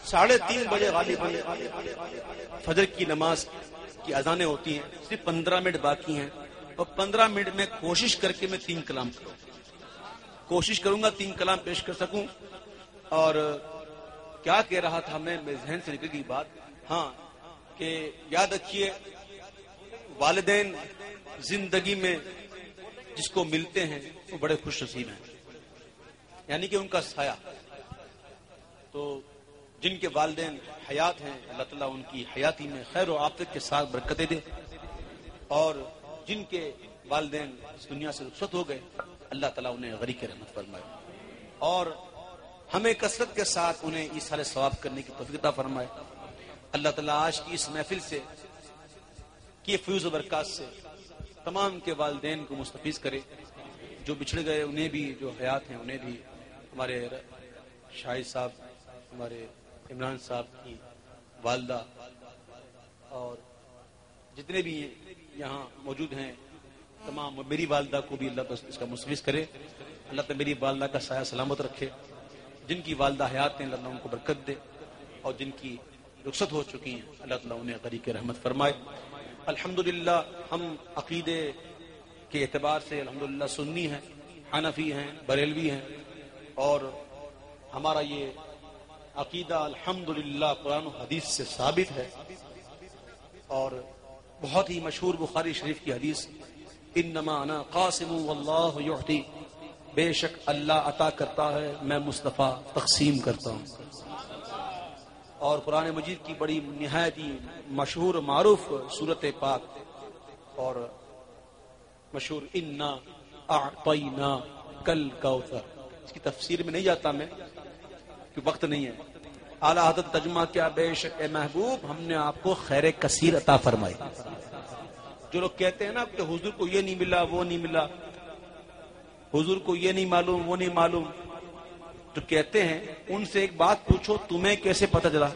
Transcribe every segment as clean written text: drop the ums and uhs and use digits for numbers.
3:30 بجے غالباً فجر کی نماز کی اذانیں ہوتی ہیں، صرف 15 منٹ باقی ہیں، اور 15 منٹ میں کوشش کر کے میں 3 کلام کروں، کوشش کروں گا 3 کلام پیش کر سکوں۔ اور کیا کہہ رہا تھا میں، میرے ذہن سے نکل گئی بات، ہاں کہ یاد رکھیے والدین زندگی میں جس کو ملتے ہیں وہ بڑے خوش نصیب ہیں، یعنی کہ ان کا سایہ۔ تو جن کے والدین حیات ہیں اللہ تعالیٰ ان کی حیاتی میں خیر و عافیت کے ساتھ برکتیں دے، اور جن کے والدین اس دنیا سے رخصت ہو گئے اللہ تعالیٰ انہیں غریق رحمت فرمائے، اور ہمیں کثرت کے ساتھ انہیں ایثار ثواب کرنے کی توفیق عطا فرمائے۔ اللہ تعالیٰ آج کی اس محفل سے کی فیوز و برکات سے تمام کے والدین کو مستفیض کرے، جو بچھڑ گئے انہیں بھی، جو حیات ہیں انہیں بھی، ہمارے شاہد صاحب، ہمارے عمران صاحب کی والدہ، اور جتنے بھی یہاں موجود ہیں تمام، میری والدہ کو بھی اللہ اس کا مستفیض کرے، اللہ تعالیٰ میری والدہ کا سایہ سلامت رکھے، جن کی والدہ حیات ہیں اللہ ان کو برکت دے، اور جن کی رخصت ہو چکی ہیں اللہ تعالیٰ انہیں غریق رحمت فرمائے۔ الحمدللہ ہم عقیدے کے اعتبار سے الحمدللہ سنی ہیں، حنفی ہیں، بریلوی ہیں، اور ہمارا یہ عقیدہ الحمدللہ قرآن و حدیث سے ثابت ہے، اور بہت ہی مشہور بخاری شریف کی حدیث، انما انا قاسم واللہ یعطی، بے شک اللہ عطا کرتا ہے میں مصطفیٰ تقسیم کرتا ہوں۔ اور قرآن مجید کی بڑی نہایت ہی مشہور معروف سورت پاک اور مشہور انا اعطینا کل کوثر، اس کی تفسیر میں نہیں جاتا میں کہ وقت نہیں ہے۔ اعلیٰ حضرت ترجمہ کیا، بے شک اے محبوب ہم نے آپ کو خیر کثیر عطا فرمائی۔ جو لوگ کہتے ہیں نا کہ حضور کو یہ نہیں ملا وہ نہیں ملا، حضور کو یہ نہیں معلوم وہ نہیں معلوم، تو کہتے ہیں ان سے ایک بات پوچھو، تمہیں کیسے پتہ چلا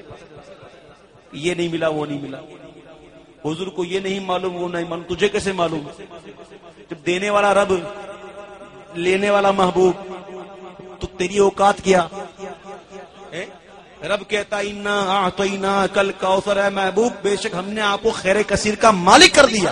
یہ نہیں ملا وہ نہیں ملا؟ حضور کو یہ نہیں معلوم وہ نہیں معلوم، تجھے کیسے معلوم؟ جب دینے والا رب، لینے والا محبوب، تو تیری اوقات کیا؟ رب کہتا انا اعطینا کل کوثر، اے محبوب بے شک ہم نے آپ کو خیر کثیر کا مالک کر دیا،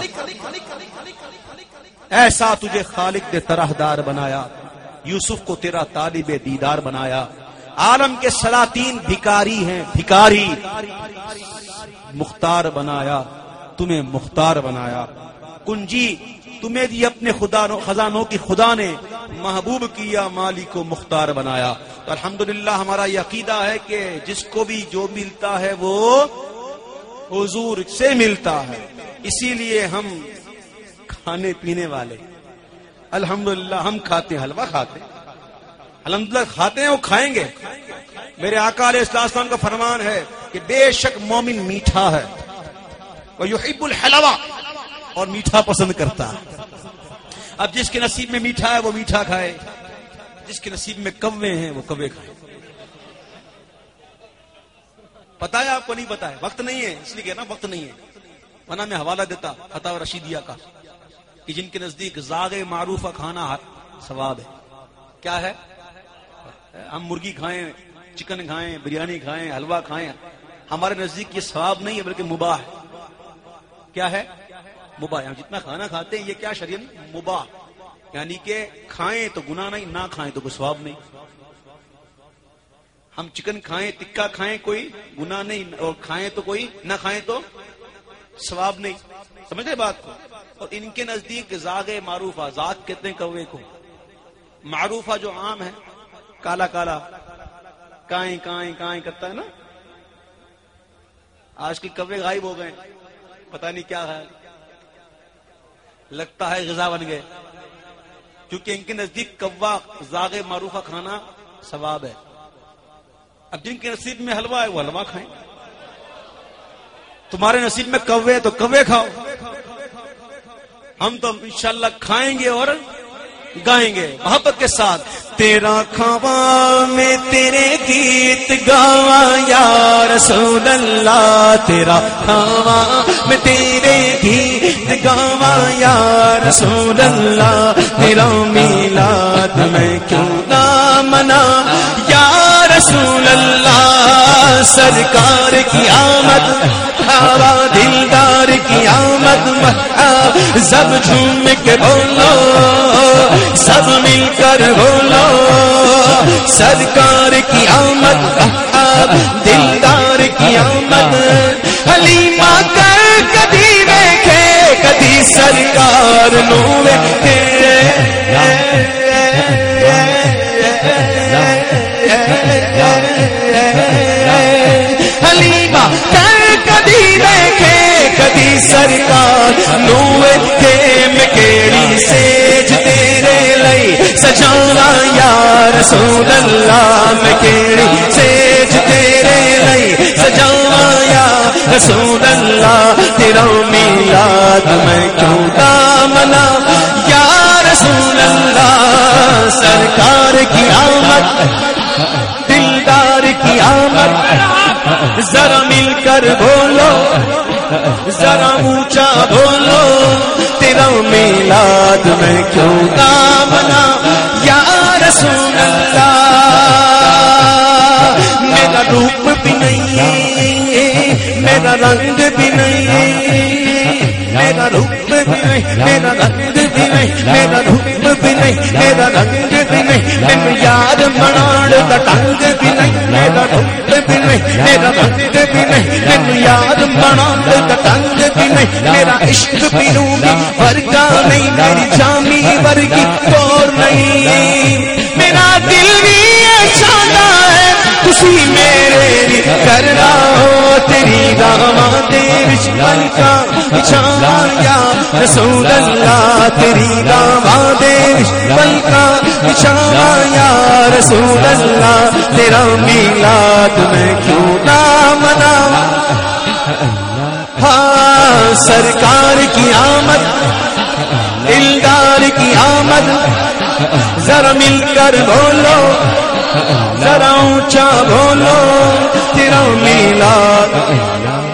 ایسا تجھے خالق نے طرحدار بنایا، یوسف کو تیرا طالب دیدار بنایا، عالم کے سلاطین بھکاری ہیں بھکاری، مختار بنایا تمہیں مختار بنایا، کنجی تمہیں دی اپنے خزانوں کی خدا نے، محبوب کیا مالک کو مختار بنایا۔ تو الحمدللہ ہمارا یہ عقیدہ ہے کہ جس کو بھی جو ملتا ہے وہ حضور سے ملتا ہے، اسی لیے ہم کھانے پینے والے الحمدللہ ہم کھاتے ہیں، حلوہ کھاتے ہیں، الحمدللہ کھاتے ہیں، وہ کھائیں گے۔ میرے آقا علیہ السلام کا فرمان ہے کہ بے شک مومن میٹھا ہے، وَيُحِبُّ الْحَلَوَى، اور میٹھا پسند کرتا ہے۔ اب جس کے نصیب میں میٹھا ہے وہ میٹھا کھائے، جس کے نصیب میں کوے ہیں وہ کوے کھائے۔ پتا ہے آپ کو؟ نہیں پتا ہے، وقت نہیں ہے، اس لیے کہنا وقت نہیں ہے، ورنہ میں حوالہ دیتا فتاوی رشیدیہ کا کہ جن کے نزدیک زاغ معروفہ کھانا ثواب ہے۔ کیا ہے؟ ہم مرغی کھائیں، چکن کھائیں، بریانی کھائیں، حلوہ کھائیں، ہمارے نزدیک یہ ثواب نہیں ہے بلکہ مباح ہے۔ کیا ہے؟ مباح۔ ہم جتنا کھانا کھاتے ہیں یہ کیا شریعت مباح، یعنی کہ کھائیں تو گناہ نہیں، نہ کھائیں تو کوئی ثواب نہیں۔ ہم چکن کھائیں، ٹکا کھائیں کوئی گناہ نہیں، اور کھائیں تو کوئی نہ کھائیں تو ثواب نہیں۔ سمجھے بات کو؟ اور ان کے نزدیک زاغ معروفہ، ذات کہتے ہیں کوے کو، معروفہ جو عام ہے، کالا کالا کائیں کائیں کائیں کرتا ہے نا، آج کے کوے غائب ہو گئے، پتہ نہیں کیا ہے، لگتا ہے غذا بن گئے، کیونکہ ان کے نزدیک کوا زاغ معروفہ کھانا ثواب ہے۔ اب جن کے نصیب میں حلوہ ہے وہ حلوہ کھائیں، تمہارے نصیب میں کوے تو کوے کھاؤ، ہم تو انشاءاللہ کھائیں گے اور گائیں گے محبت کے ساتھ۔ تیرا کھاواں میں تیرے گیت گاواں یا رسول اللہ، تیرا کھاواں میں تیرے گیت گاواں یا رسول اللہ، تیرا میلاد میں کیوں نہ منا یا رسول اللہ، سرکار کی آمد، مرحبا دلدار کی آمد، مرحبا سب جھوم کے بولو، سب مل کر بولو، سرکار کی آمد، مرحبا دلدار کی آمد، حلیمہ کر کدی ویکھے کدی سرکار نو ویکھے، حلیمہ کر کدی ویکھے کدی سرکار نو ویکھے، میں کیڑی سیج تیرے لئی سجاواں یا رسول اللہ، میں کیڑی سیج تیرے لئی سجاواں یا رسول اللہ، تیرا میلاد میں کیوں نہ مناواں یا رسول اللہ، سرکار کی آمد دلدار کی آمد، ذرا مل کر بولو، ذرا اونچا بولو، تیرا میلاد میں کیوں نہ مناواں یا رسول اللہ، میرا روپ بھی نہیں، میرا رنگ بھی نہیں، میرا روپ بھی نہیں، میرا رنگ بھی نہیں، میرا روپ بھی نہیں، میرا رنگ بھی نہیں، میں یاد بناڑ دا ٹنگ بھی نہیں، میرا روپ بھی نہیں، میرا رنگ بھی نہیں، میں یاد بناڑ دا ٹنگ بھی نہیں، میرا عشق بھی رومی ورگا نہیں، میری جامی ورگی اور نہیں، میرا دل بھی چاہتا ہے تسی میرے بھی کرنا ہو، تیری راواں دے وچ پلکاں بچھاواں یا رسول اللہ، تیری راواں دے وچ پلکاں بچھاواں یا رسول اللہ، تیرا میلاد میں کیوں نہ مناواں، ہاں سرکار کی آمد دلدار کی آمد، ذرا مل کر بولو، ذرا اونچا بولو، تیرا میلاد